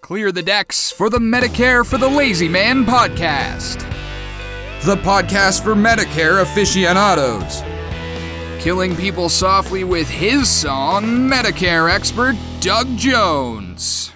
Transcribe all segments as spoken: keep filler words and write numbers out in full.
Clear the decks for the Medicare for the Lazy Man podcast. The podcast for Medicare aficionados. Killing people softly with his song, Medicare expert Doug Jones.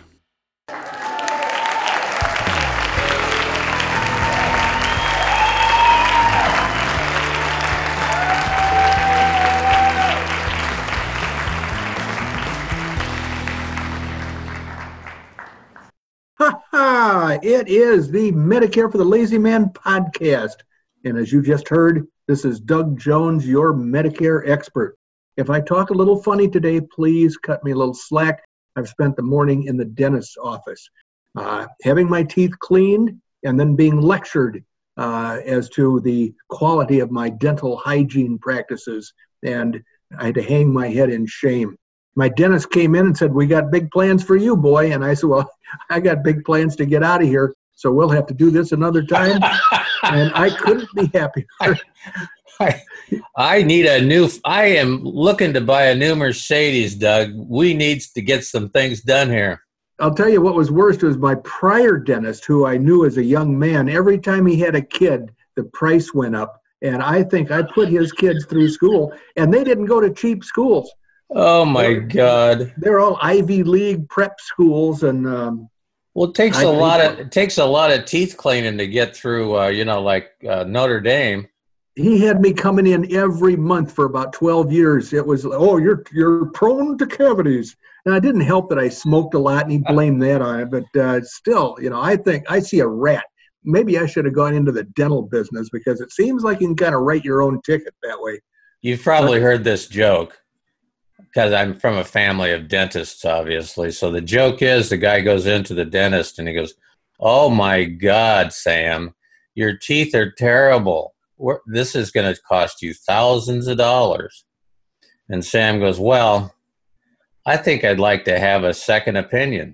It is the Medicare for the Lazy Man podcast. And as you just heard, this is Doug Jones, your Medicare expert. If I talk a little funny today, please cut me a little slack. I've spent the morning in the dentist's office, uh, having my teeth cleaned and then being lectured uh, as to the quality of my dental hygiene practices. And I had to hang my head in shame. My dentist came in and said, "We got big plans for you, boy." And I said, "Well, I got big plans to get out of here, so we'll have to do this another time." And I couldn't be happier. I, I, I need a new, I am looking to buy a new Mercedes, Doug. We need to get some things done here. I'll tell you what was worst was my prior dentist, who I knew as a young man. Every time he had a kid, the price went up. And I think I put his kids through school, and they didn't go to cheap schools. Oh, my they're, God. They're all Ivy League prep schools. And um, well, it takes I a lot so. of it takes a lot of teeth cleaning to get through, uh, you know, like uh, Notre Dame. He had me coming in every month for about twelve years. It was, "Oh, you're you're prone to cavities." And it didn't help that I smoked a lot, and he blamed that on it. But uh, still, you know, I think I see a rat. Maybe I should have gone into the dental business, because it seems like you can kind of write your own ticket that way. You've probably heard this joke, because I'm from a family of dentists, obviously. So the joke is, the guy goes into the dentist and he goes, "Oh, my God, Sam, your teeth are terrible. We're, this is going to cost you thousands of dollars." And Sam goes, "Well, I think I'd like to have a second opinion."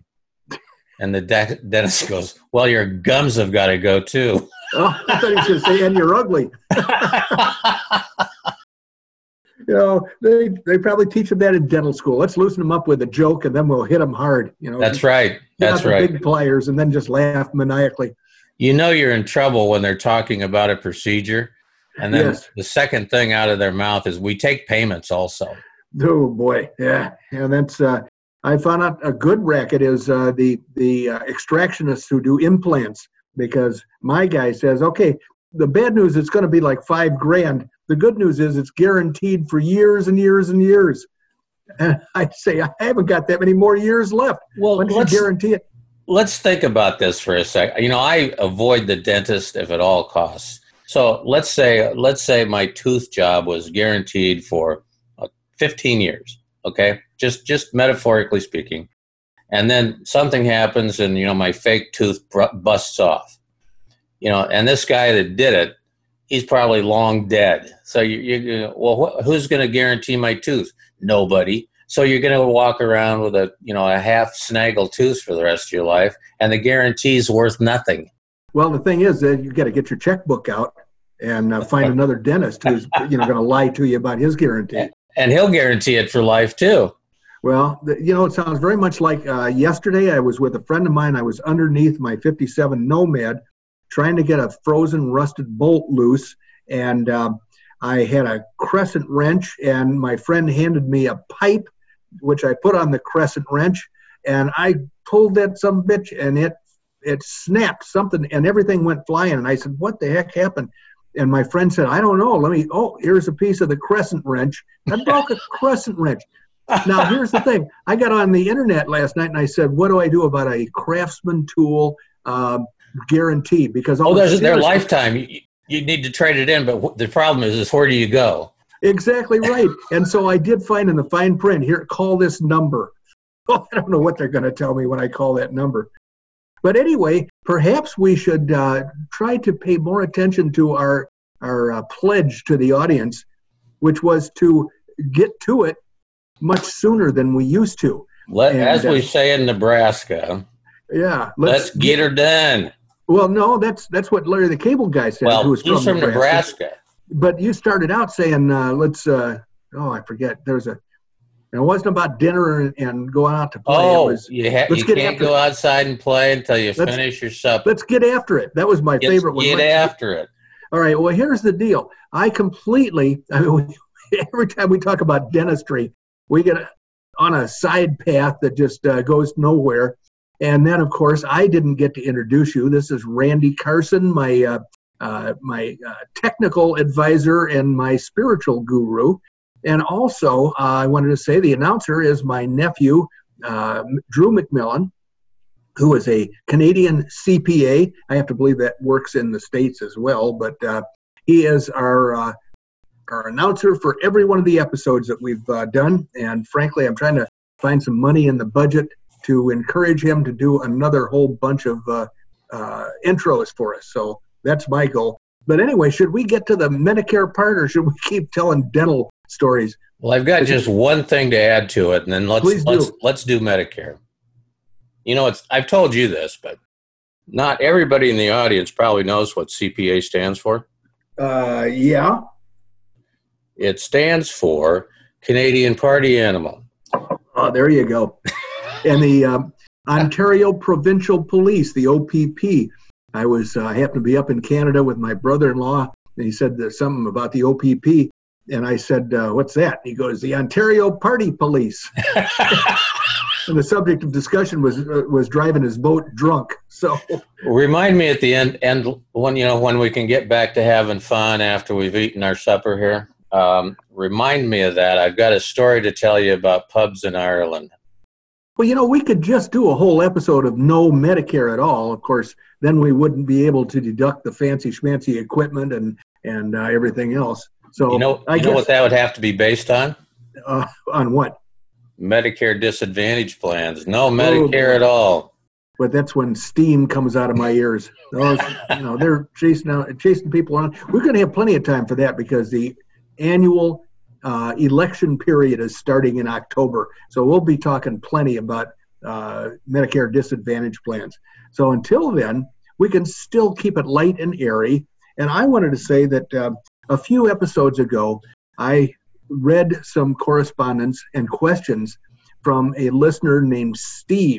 And the de- dentist goes, "Well, your gums have got to go too." Oh, I thought he should say, "And you're ugly." You know, they they probably teach them that in dental school. Let's loosen them up with a joke, and then we'll hit them hard. You know, that's right. That's the right. Big pliers, and then just laugh maniacally. You know, you're in trouble when they're talking about a procedure, and then yes. The second thing out of their mouth is, "We take payments also." Oh boy, yeah, and that's. Uh, I found out a good racket is uh, the the uh, extractionists who do implants, because my guy says, "Okay, the bad news, it's going to be like five grand. The good news is it's guaranteed for years and years and years." And I say, I haven't got that many more years left. Well, when let's you guarantee it? Let's think about this for a sec. You know, I avoid the dentist if at all costs. So let's say let's say my tooth job was guaranteed for uh, fifteen years. Okay, just just metaphorically speaking, and then something happens, and you know my fake tooth br- busts off. You know, and this guy that did it, he's probably long dead. So you, you, you well, wh- who's going to guarantee my tooth? Nobody. So you're going to walk around with a, you know, a half snaggle tooth for the rest of your life, and the guarantee's worth nothing. Well, the thing is that you got to get your checkbook out and uh, find another dentist who's, you know, going to lie to you about his guarantee. And he'll guarantee it for life too. Well, the, you know, it sounds very much like uh, yesterday. I was with a friend of mine. I was underneath my fifty-seven Nomad, trying to get a frozen rusted bolt loose, and um, I had a crescent wrench, and my friend handed me a pipe, which I put on the crescent wrench, and I pulled that some bitch, and it it snapped something, and everything went flying. And I said, "What the heck happened?" And my friend said, "I don't know. Let me. Oh, here's a piece of the crescent wrench. I broke a crescent wrench." Now, here's the thing. I got on the internet last night, and I said, "What do I do about a Craftsman tool um, guarantee?" Because oh, there's their lifetime. You, you need to trade it in, but the problem is, is where do you go? Exactly right. And so I did find in the fine print here, call this number. Oh, I don't know what they're going to tell me when I call that number. But anyway, perhaps we should uh, try to pay more attention to our our uh, pledge to the audience, which was to get to it much sooner than we used to. Let, and, as we uh, say in Nebraska, yeah, let's, let's get her done. Well, no, that's that's what Larry the Cable Guy said. Well, who was he's from, from Nebraska. Nebraska. But you started out saying, uh, let's, uh, oh, I forget. There's a, And it wasn't about dinner and, and going out to play. Oh, it was, you, ha- let's you get can't after go it. outside and play until you Let's- finish your supper. Let's get after it. That was my Get, favorite one. get Let's- after it. All right. Well, here's the deal. I completely, I mean, every time we talk about dentistry, we get on a side path that just uh, goes nowhere. And then, of course, I didn't get to introduce you. This is Randy Carson, my uh, uh, my uh, technical advisor and my spiritual guru. And also, uh, I wanted to say the announcer is my nephew, uh, Drew McMillan, who is a Canadian C P A. I have to believe that works in the States as well, but uh, he is our uh, our announcer for every one of the episodes that we've uh, done. And frankly, I'm trying to find some money in the budget to encourage him to do another whole bunch of uh, uh, intros for us. So that's my goal. But anyway, should we get to the Medicare part, or should we keep telling dental stories? Well, I've got just one thing to add to it, and then let's Please do. let's let's do Medicare. You know, it's I've told you this, but not everybody in the audience probably knows what C P A stands for. Uh, yeah. It stands for Canadian Party Animal. Oh, there you go. And the um, Ontario Provincial Police, the O P P. I was uh, I happened to be up in Canada with my brother-in-law, and he said there's something about the O P P. And I said, uh, what's that? He goes, the Ontario Party Police. And the subject of discussion was uh, was driving his boat drunk. So remind me at the end, end when you know when we can get back to having fun after we've eaten our supper here. Um, remind me of that. I've got a story to tell you about pubs in Ireland. Well, you know, we could just do a whole episode of no Medicare at all. Of course, then we wouldn't be able to deduct the fancy schmancy equipment and and uh, everything else. So You know, I you know guess, what that would have to be based on? uh, on what? Medicare disadvantage plans. No Medicare boy. at all. But that's when steam comes out of my ears. Those, you know, they're chasing out, chasing people around. We're going to have plenty of time for that because the annual uh, election period is starting in October. So we'll be talking plenty about uh, Medicare disadvantage plans. So until then, we can still keep it light and airy. And I wanted to say that uh, a few episodes ago, I read some correspondence and questions from a listener named Steve.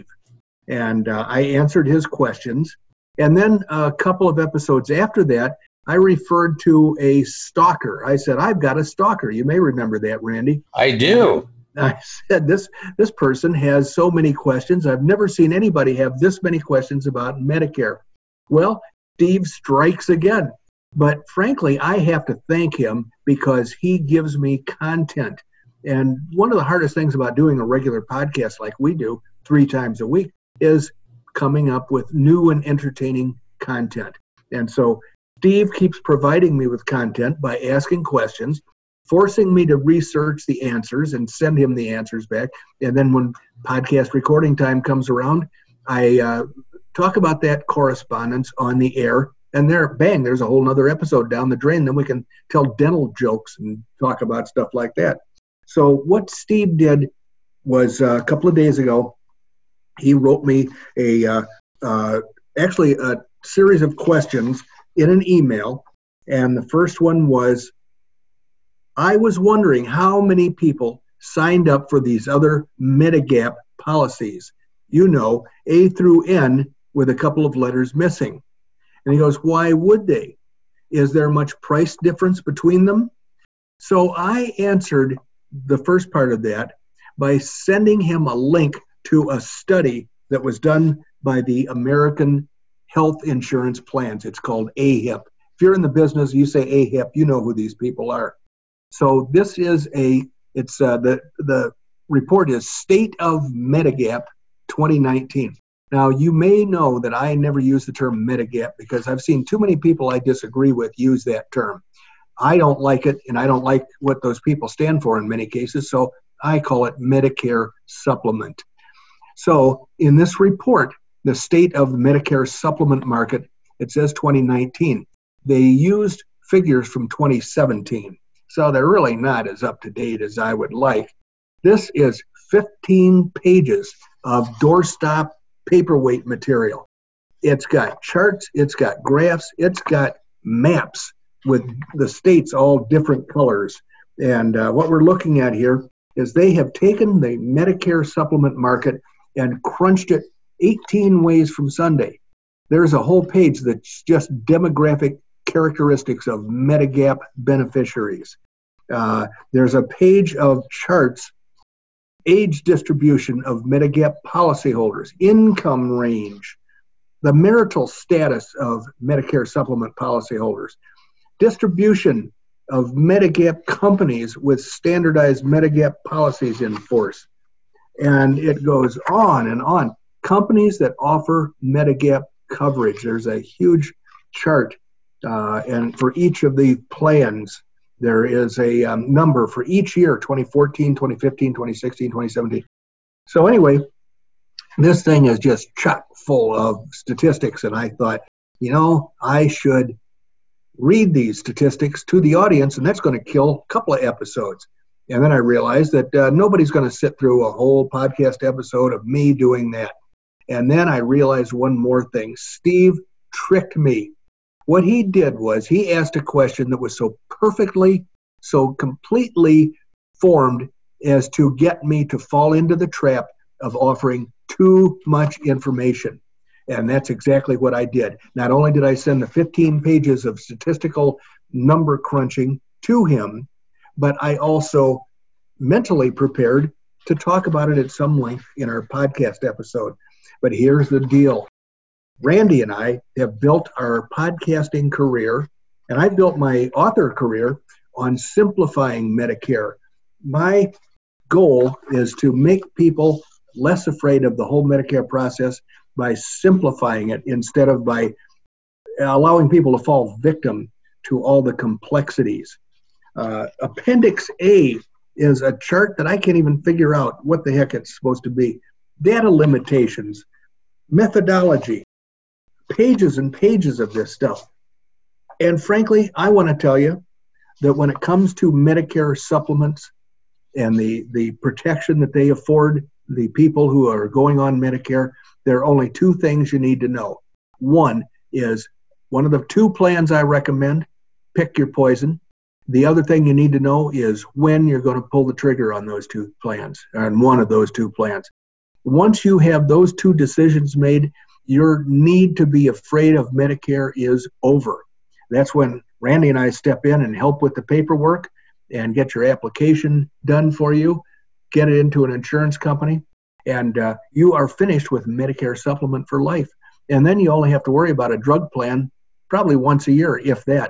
And uh, I answered his questions. And then a couple of episodes after that, I referred to a stalker. I said, I've got a stalker. You may remember that, Randy. I do. I said, this this person has so many questions. I've never seen anybody have this many questions about Medicare. Well, Steve strikes again. But frankly, I have to thank him because he gives me content. And one of the hardest things about doing a regular podcast like we do three times a week is coming up with new and entertaining content. And so Steve keeps providing me with content by asking questions, forcing me to research the answers and send him the answers back. And then when podcast recording time comes around, I uh, talk about that correspondence on the air. And there, bang, there's a whole nother episode down the drain. Then we can tell dental jokes and talk about stuff like that. So what Steve did was uh, a couple of days ago, he wrote me a uh, uh, actually a series of questions in an email. And the first one was, I was wondering how many people signed up for these other Medigap policies. You know, A through N with a couple of letters missing. And he goes, why would they? Is there much price difference between them? So I answered the first part of that by sending him a link to a study that was done by the American Health Insurance Plans. It's called A H I P. If you're in the business, you say A H I P, you know who these people are. So this is a, it's uh, the, the report is State of Medigap twenty nineteen. Now, you may know that I never use the term Medigap because I've seen too many people I disagree with use that term. I don't like it, and I don't like what those people stand for in many cases, so I call it Medicare Supplement. So in this report, the State of the Medicare Supplement Market, it says twenty nineteen. They used figures from twenty seventeen, so they're really not as up-to-date as I would like. This is fifteen pages of doorstop paperweight material. It's got charts, it's got graphs, it's got maps with the states all different colors. And uh, what we're looking at here is they have taken the Medicare supplement market and crunched it eighteen ways from Sunday. There's a whole page that's just demographic characteristics of Medigap beneficiaries. Uh, there's a page of charts, age distribution of Medigap policyholders, income range, the marital status of Medicare supplement policyholders, distribution of Medigap companies with standardized Medigap policies in force. And it goes on and on. Companies that offer Medigap coverage. There's a huge chart, uh, and for each of the plans, there is a um, number for each year, twenty fourteen, twenty fifteen, twenty sixteen, twenty seventeen. So anyway, this thing is just chock full of statistics, and I thought, you know, I should read these statistics to the audience, and that's going to kill a couple of episodes. And then I realized that uh, nobody's going to sit through a whole podcast episode of me doing that. And then I realized one more thing. Steve tricked me. What he did was he asked a question that was so perfectly, so completely formed as to get me to fall into the trap of offering too much information. And that's exactly what I did. Not only did I send the fifteen pages of statistical number crunching to him, but I also mentally prepared to talk about it at some length in our podcast episode. But here's the deal. Randy and I have built our podcasting career, and I built my author career on simplifying Medicare. My goal is to make people less afraid of the whole Medicare process by simplifying it instead of by allowing people to fall victim to all the complexities. Uh, Appendix A is a chart that I can't even figure out what the heck it's supposed to be. Data limitations, methodology, pages and pages of this stuff. And frankly, I want to tell you that when it comes to Medicare supplements and the, the protection that they afford the people who are going on Medicare, there are only two things you need to know. One is one of the two plans I recommend, pick your poison. The other thing you need to know is when you're going to pull the trigger on those two plans, on one of those two plans. Once you have those two decisions made, your need to be afraid of Medicare is over. That's when Randy and I step in and help with the paperwork and get your application done for you, get it into an insurance company, and uh, you are finished with Medicare supplement for life. And then you only have to worry about a drug plan probably once a year, if that.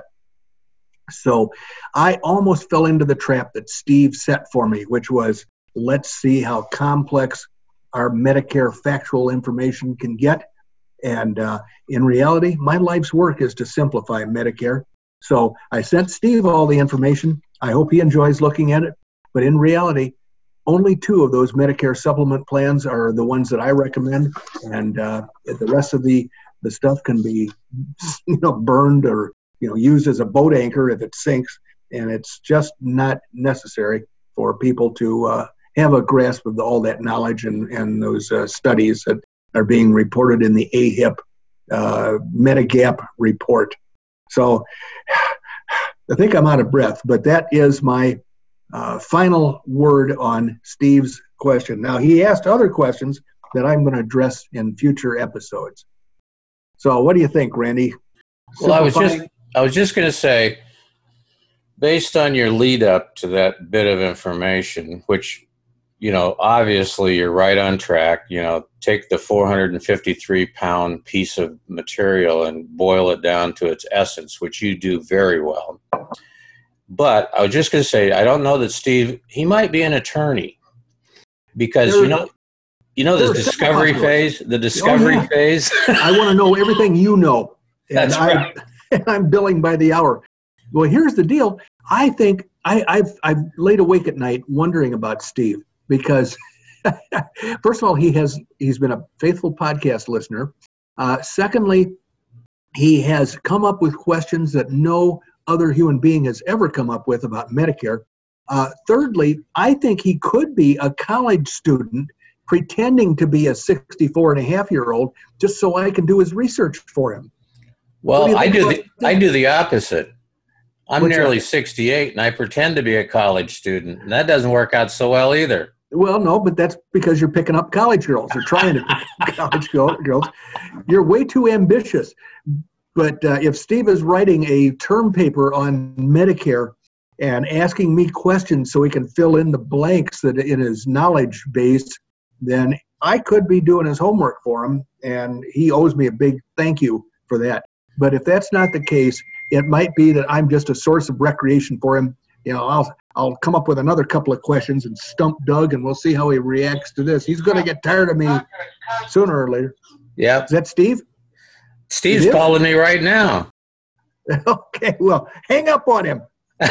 So I almost fell into the trap that Steve set for me, which was, let's see how complex our Medicare factual information can get. And uh, in reality, my life's work is to simplify Medicare. So I sent Steve all the information. I hope he enjoys looking at it. But in reality, only two of those Medicare supplement plans are the ones that I recommend. And uh, the rest of the, the stuff can be, you know, burned or, you know, used as a boat anchor if it sinks. And it's just not necessary for people to uh, have a grasp of the, all that knowledge and, and those uh, studies that are being reported in the A H I P uh, Medigap report. So I think I'm out of breath, but that is my uh, final word on Steve's question. Now, he asked other questions that I'm going to address in future episodes. So what do you think, Randy? Well, I was just I was just going to say, based on your lead up to that bit of information, which, you know, obviously you're right on track. You know, take the four hundred fifty-three pound piece of material and boil it down to its essence, which you do very well. But I was just going to say, I don't know that Steve, he might be an attorney because, there, you know, you know, the discovery phase, the discovery oh, yeah. phase. I want to know everything you know. And That's I, right. And I'm billing by the hour. Well, here's the deal. I think I, I've, I've laid awake at night wondering about Steve. Because, first of all, he has he's been a faithful podcast listener. Uh, secondly, he has come up with questions that no other human being has ever come up with about Medicare. Uh, thirdly, I think he could be a college student pretending to be a sixty-four and a half year old just so I can do his research for him. Well, do I do the I do the opposite. I'm What's nearly that? sixty-eight, and I pretend to be a college student, and that doesn't work out so well either. Well, no, but that's because you're picking up college girls or trying to pick up college girl- girls. You're way too ambitious. But uh, if Steve is writing a term paper on Medicare and asking me questions so he can fill in the blanks that in his knowledge base, then I could be doing his homework for him, and he owes me a big thank you for that. But if that's not the case, it might be that I'm just a source of recreation for him. You know, I'll I'll come up with another couple of questions and stump Doug, and we'll see how he reacts to this. He's going to get tired of me sooner or later. Yep. Is that Steve? Steve's It is? calling me right now. Okay, well, hang up on him.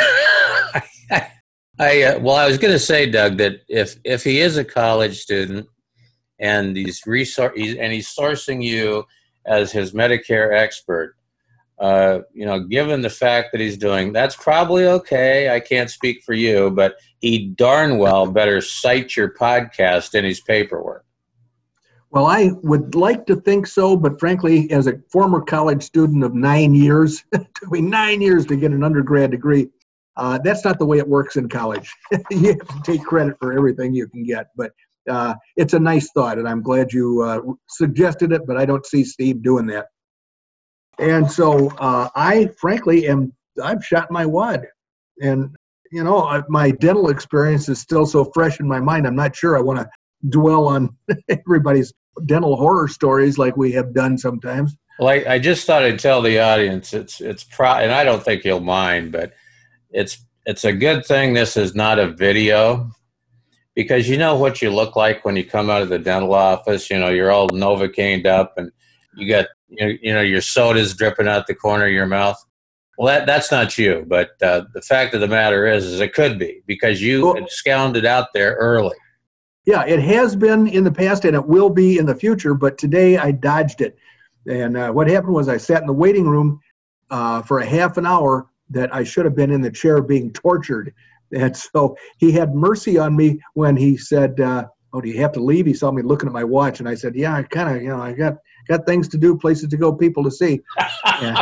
I uh, well, I was going to say, Doug, that if if he is a college student and he's resor- he's, and he's sourcing you as his Medicare expert, uh, you know, given the fact that he's doing, that's probably okay. I can't speak for you, but he darn well better cite your podcast in his paperwork. Well, I would like to think so, but frankly, as a former college student of nine years, it took me nine years to get an undergrad degree. Uh, that's not the way it works in college. You have to take credit for everything you can get, but uh, it's a nice thought, and I'm glad you uh, suggested it, but I don't see Steve doing that. And so uh, I, frankly, am, I've shot my wad. And, you know, I, my dental experience is still so fresh in my mind, I'm not sure I want to dwell on everybody's dental horror stories like we have done sometimes. Well, I, I just thought I'd tell the audience it's it's pro, and I don't think you'll mind, but it's it's a good thing this is not a video, because you know what you look like when you come out of the dental office. You know, you're all Novocained up, and you got you know, you know your soda's dripping out the corner of your mouth. Well, that that's not you, but uh, the fact of the matter is, is it could be, because you Well, scounded out there early. Yeah, it has been in the past, and it will be in the future, but today I dodged it. And uh, what happened was I sat in the waiting room uh, for a half an hour that I should have been in the chair being tortured. And so he had mercy on me when he said, uh, oh, do you have to leave? He saw me looking at my watch, and I said, yeah, I kind of, you know, I got, got things to do, places to go, people to see. And,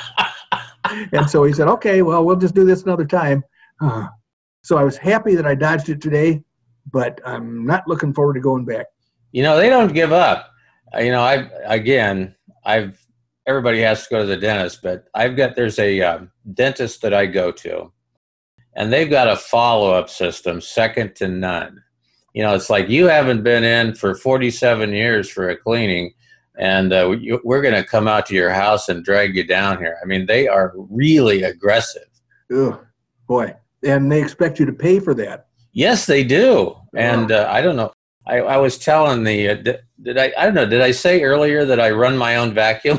and so he said, okay, well, we'll just do this another time. Uh, so I was happy that I dodged it today, but I'm not looking forward to going back. You know, they don't give up. Uh, You know, I again, I've everybody has to go to the dentist, but I've got there's a uh, dentist that I go to, and they've got a follow-up system second to none. You know, it's like, you haven't been in for forty-seven years for a cleaning, and uh, we, we're going to come out to your house and drag you down here. I mean, they are really aggressive. Ugh, boy, and they expect you to pay for that. Yes, they do. And uh, I don't know. I, I was telling the, uh, did, did I, I don't know, did I say earlier that I run my own vacuum?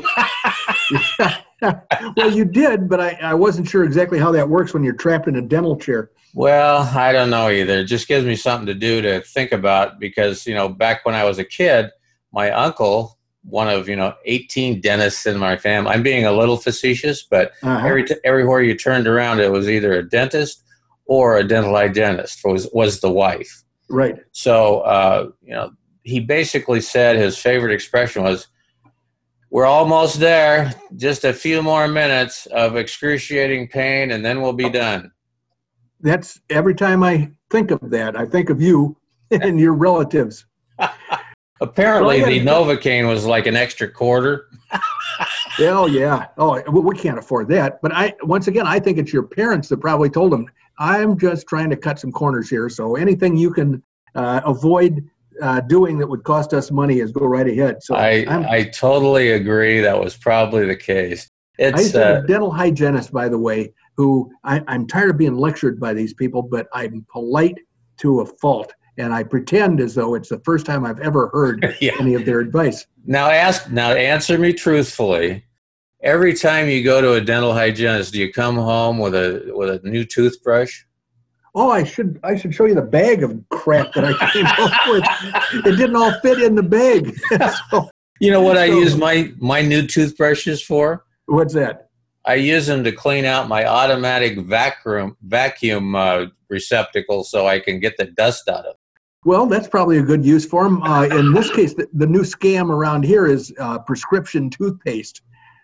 Well, you did, but I, I wasn't sure exactly how that works when you're trapped in a dental chair. Well, I don't know either. It just gives me something to do, to think about, because, you know, back when I was a kid, my uncle, one of, you know, eighteen dentists in my family, I'm being a little facetious, but Uh-huh. every t- everywhere you turned around, it was either a dentist or a dental hygienist was, was the wife. Right. So, uh, you know, he basically said his favorite expression was, we're almost there, just a few more minutes of excruciating pain, and then we'll be done. That's every time I think of that, I think of you and your relatives. Apparently, Well, the yeah. Novocaine was like an extra quarter. Oh, yeah. Oh, well, we can't afford that. But I, once again, I think it's your parents that probably told them, I'm just trying to cut some corners here. So anything you can uh, avoid uh, doing that would cost us money is go right ahead. So I, I'm, I totally agree. That was probably the case. I It's used to have uh, a dental hygienist, by the way, who I, I'm tired of being lectured by these people, but I'm polite to a fault. And I pretend as though it's the first time I've ever heard Yeah. any of their advice. now ask now answer me truthfully. Every time you go to a dental hygienist, do you come home with a with a new toothbrush? Oh, I should I should show you the bag of crap that I came up with. It didn't all fit in the bag. So, You know what I So- use my my new toothbrushes for? what's that? I use them to clean out my automatic vacuum vacuum uh, receptacle so I can get the dust out of it. Well, that's probably a good use for them. Uh, in this case, the, the new scam around here is uh, prescription toothpaste.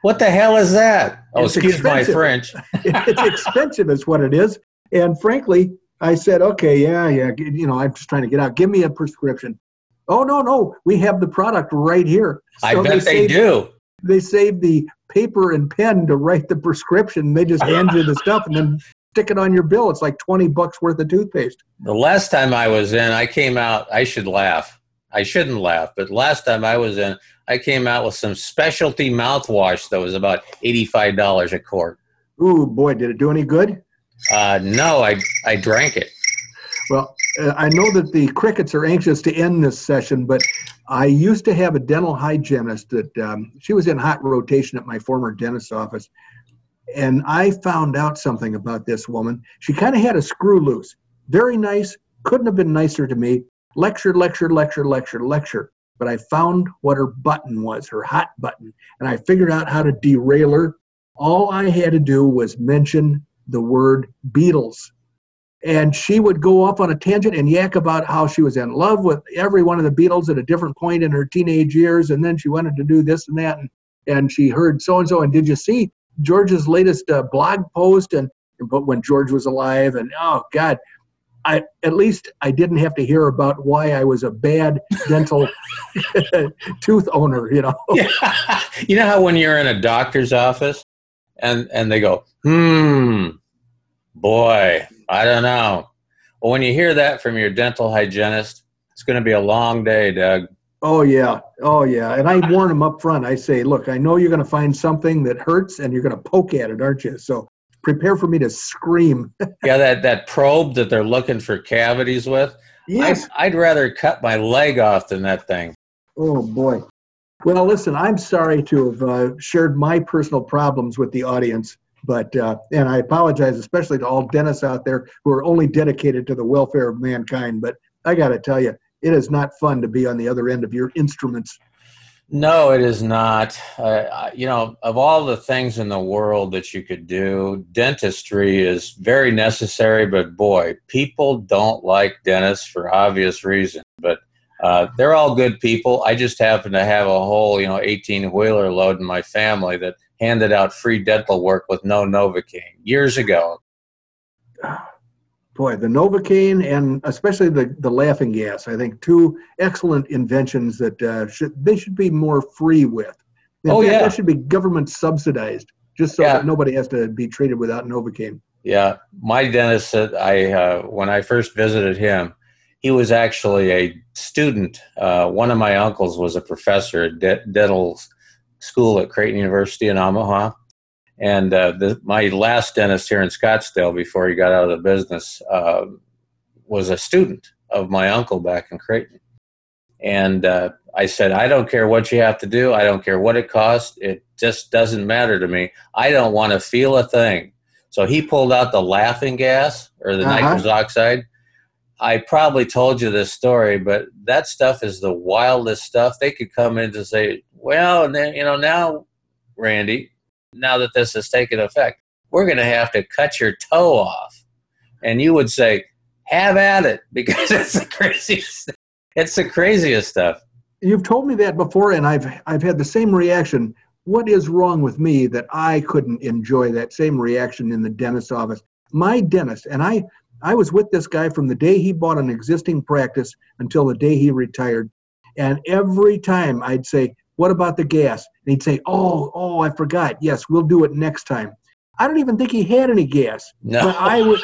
What the hell is that? Oh, It's excuse my expensive. French. It's expensive is what it is. And frankly, I said, okay, yeah, yeah, you know, I'm just trying to get out. Give me a prescription. Oh, no, no, we have the product right here. So I bet they, saved, do. They saved the paper and pen to write the prescription. They just hand you the stuff and then stick it on your bill. It's like twenty bucks worth of toothpaste. The last time I was in, I came out, I should laugh. I shouldn't laugh, but last time I was in, I came out with some specialty mouthwash that was about eighty-five dollars a quart. Ooh, boy, did it do any good? Uh, no, I, I drank it. Well, uh, I know that the crickets are anxious to end this session, but I used to have a dental hygienist that um, she was in hot rotation at my former dentist's office. And I found out something about this woman. She kind of had a screw loose. Very nice. Couldn't have been nicer to me. Lecture, lecture, lecture, lecture, lecture. But I found what her button was, her hot button. And I figured out how to derail her. All I had to do was mention the word Beatles. And she would go off on a tangent and yak about how she was in love with every one of the Beatles at a different point in her teenage years. And then she wanted to do this and that. And, and she heard so-and-so. And did you see George's latest uh, blog post? And but when George was alive, and oh God, I at least I didn't have to hear about why I was a bad dental tooth owner. You know. Yeah. You know how when you're in a doctor's office and and they go, hmm, boy, I don't know. Well, when you hear that from your dental hygienist, it's going to be a long day, Doug. Oh, yeah. Oh, yeah. And I warn them up front. I say, look, I know you're going to find something that hurts and you're going to poke at it, aren't you? So prepare for me to scream. Yeah, that, that probe that they're looking for cavities with. Yes. I'd, I'd rather cut my leg off than that thing. Oh, boy. Well, listen, I'm sorry to have uh, shared my personal problems with the audience. But, uh, and I apologize, especially to all dentists out there who are only dedicated to the welfare of mankind. But I got to tell you, it is not fun to be on the other end of your instruments. No, it is not. Uh, you know, of all the things in the world that you could do, dentistry is very necessary. But boy, people don't like dentists for obvious reasons. But uh, they're all good people. I just happen to have a whole, you know, eighteen-wheeler load in my family that handed out free dental work with no Novocaine years ago. Boy, the Novocaine and especially the, the laughing gas, I think two excellent inventions that uh, should they should be more free with. In oh, fact, yeah. That should be government subsidized just so yeah. that nobody has to be treated without Novocaine. Yeah. My dentist said, I, uh, when I first visited him, he was actually a student. Uh, one of my uncles was a professor at de- dental school at Creighton University in Omaha. And uh, the, my last dentist here in Scottsdale before he got out of the business uh, was a student of my uncle back in Creighton. And uh, I said, I don't care what you have to do. I don't care what it costs. It just doesn't matter to me. I don't want to feel a thing. So he pulled out the laughing gas or the uh-huh. nitrous oxide. I probably told you this story, but that stuff is the wildest stuff. They could come in to say, well, and then, you know, now, Randy, now that this has taken effect, we're going to have to cut your toe off. And you would say, have at it, because it's the craziest, it's the craziest stuff. You've told me that before, and I've I've had the same reaction. What is wrong with me that I couldn't enjoy that same reaction in the dentist's office? My dentist, and I, I was with this guy from the day he bought an existing practice until the day he retired. And every time I'd say, what about the gas? And he'd say, oh, oh, I forgot. Yes, we'll do it next time. I don't even think he had any gas. No. But I would,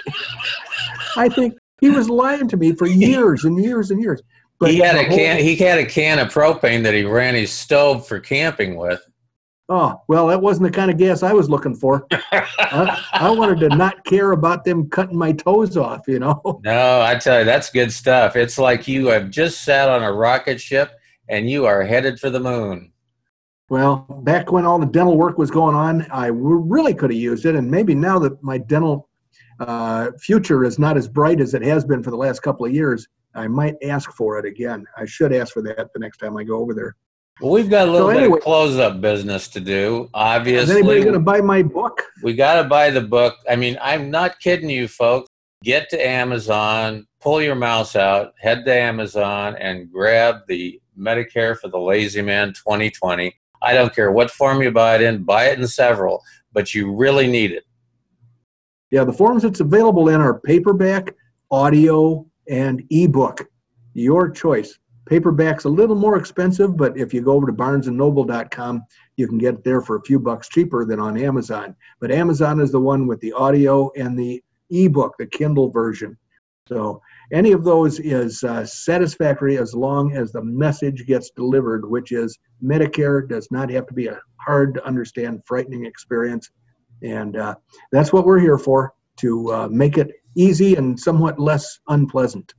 I think he was lying to me for years and years and years. But he had a whole, can. He had a can of propane that he ran his stove for camping with. Oh, well, that wasn't the kind of gas I was looking for. I, I wanted to not care about them cutting my toes off, you know. No, I tell you, that's good stuff. It's like you have just sat on a rocket ship and you are headed for the moon. Well, back when all the dental work was going on, I really could have used it. And maybe now that my dental uh, future is not as bright as it has been for the last couple of years, I might ask for it again. I should ask for that the next time I go over there. Well, we've got a little so bit anyway, of close-up business to do, obviously. Is anybody going to buy my book? We got to buy the book. I mean, I'm not kidding you, folks. Get to Amazon, pull your mouse out, head to Amazon, and grab the Medicare for the Lazy Man twenty twenty. I don't care what form you buy it in, buy it in several, but you really need it. Yeah, the forms it's available in are paperback, audio, and ebook. Your choice. Paperback's a little more expensive, but if you go over to barnes and noble dot com, you can get it there for a few bucks cheaper than on Amazon. But Amazon is the one with the audio and the ebook, the Kindle version. So any of those is uh, satisfactory as long as the message gets delivered, which is Medicare does not have to be a hard to understand, frightening experience. And uh, that's what we're here for, to uh, make it easy and somewhat less unpleasant.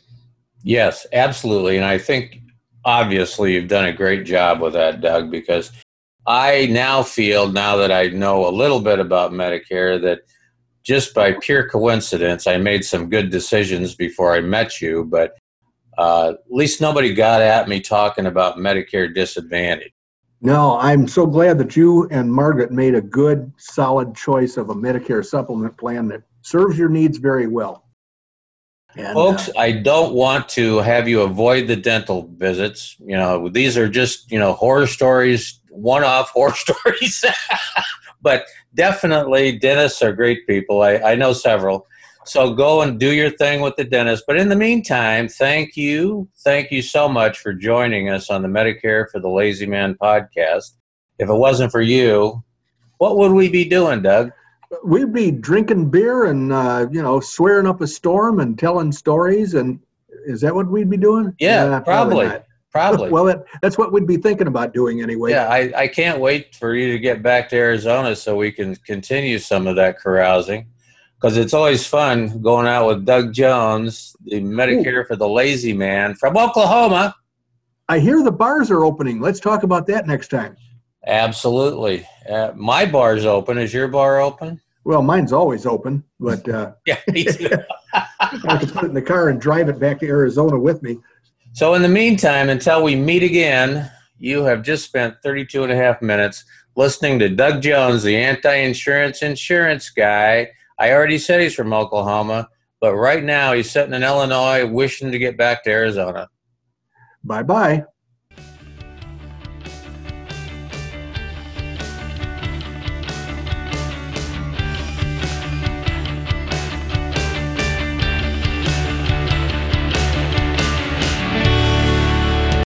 Yes, absolutely. And I think obviously you've done a great job with that, Doug, because I now feel, now that I know a little bit about Medicare, that just by pure coincidence, I made some good decisions before I met you, but uh, at least nobody got at me talking about Medicare Disadvantage. No, I'm so glad that you and Margaret made a good, solid choice of a Medicare supplement plan that serves your needs very well. And, Folks, uh, I don't want to have you avoid the dental visits. You know, these are just, you know, horror stories, one-off horror stories. But definitely dentists are great people. I, I know several. So go and do your thing with the dentist. But in the meantime, thank you. Thank you so much for joining us on the Medicare for the Lazy Man podcast. If it wasn't for you, what would we be doing, Doug? We'd be drinking beer and, uh, you know, swearing up a storm and telling stories. And is that what we'd be doing? Yeah, uh, probably. Probably. Probably. Well, that, that's what we'd be thinking about doing anyway. Yeah, I, I can't wait for you to get back to Arizona so we can continue some of that carousing. Because it's always fun going out with Doug Jones, the Medicare Ooh. for the Lazy Man from Oklahoma. I hear the bars are opening. Let's talk about that next time. Absolutely. Uh, my bar's open. Is your bar open? Well, mine's always open, but uh, yeah, me too. I have to put it in the car and drive it back to Arizona with me. So in the meantime, until we meet again, you have just spent thirty-two and a half minutes listening to Doug Jones, the anti-insurance insurance guy. I already said he's from Oklahoma, but right now he's sitting in Illinois wishing to get back to Arizona. Bye-bye.